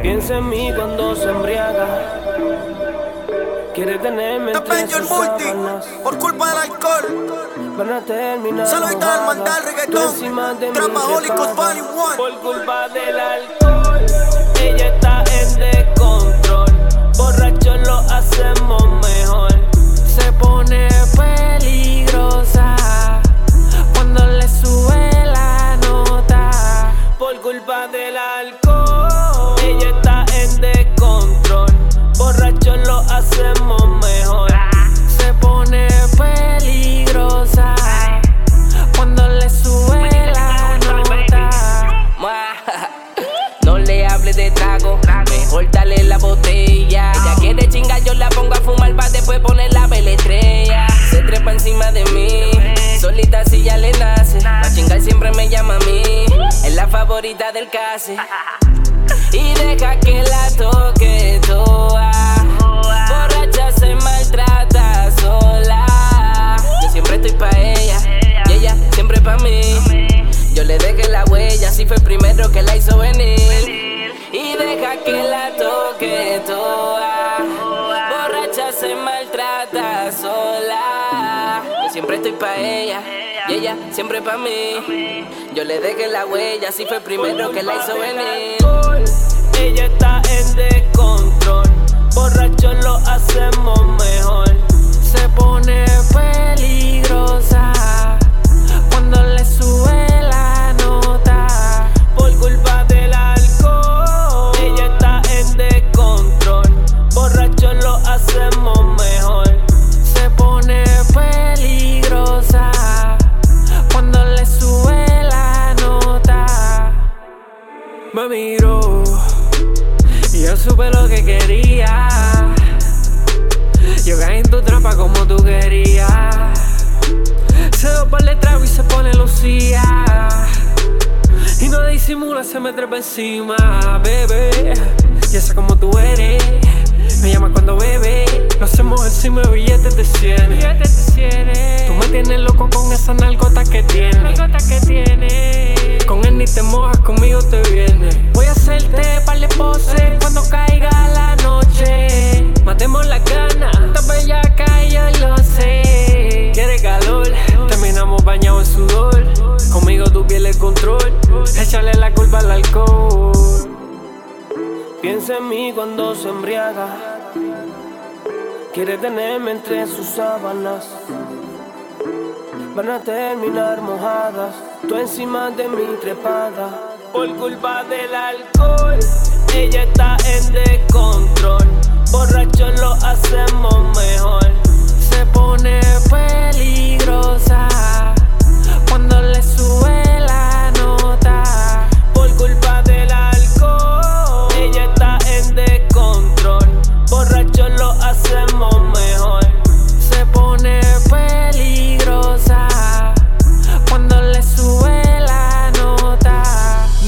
Piensa en mí cuando se embriaga. Quiere tenerme entre sus sábanas. Por culpa del alcohol. Van a terminar Saludita al mandar reggaetón. Trapahólicos Volume 1. Por culpa del alcohol. Ella está en descontrol. Borrachos lo hacemos mejor. Se pone peligrosa cuando le sube la nota. Por culpa del alcohol. Ella está en descontrol. Borrachos lo hacemos mejor. Se pone peligrosa cuando le sube la nota. No le hables de trago, mejor dale la botella. Ella quiere chingar, yo la pongo a fumar pa' después poner la estrella. Se trepa encima de mí, solita si ya le nace. Pa' chingar siempre me llama a mí, es la favorita del case. Y deja que la toque toa. Borracha se maltrata sola. Yo siempre estoy pa' ella y ella siempre pa' mí. Yo le dejé la huella, así fue el primero que la hizo venir. Y deja que la toque toa. Borracha se maltrata sola. Yo siempre estoy pa' ella y ella siempre pa' mí. Yo le dejé la huella, así fue el primero que la hizo venir. Ella está en descontrol. Borrachos lo hacemos mejor. Se pone peligrosa cuando le sube la nota. Por culpa del alcohol. Ella está en descontrol. Borrachos lo hacemos mejor. Se pone peligrosa cuando le sube la nota. Me miró y yo supe lo que quería. Yo caí en tu trampa como tú querías. Se da por el trago y se pone lucía. Y no disimula, se me trepa encima, bebé. Ya sé cómo tú eres. Me llamas cuando bebe. Lo hacemos encima de billetes de 100. Tú me tienes loco con esa nalgota que tienes. Con él ni te mojas, conmigo te vienes. Voy a hacerte par de poses cuando caiga la noche. Matemos las ganas, esta bellaca yo lo sé. quiere calor, terminamos bañados en sudor. Conmigo tú pierdes el control. Échale la culpa al alcohol. Piensa en mí cuando se embriaga. Quiere tenerme entre sus sábanas. Van a terminar mojadas, tú encima de mi trepada. Por culpa del alcohol. Ella está en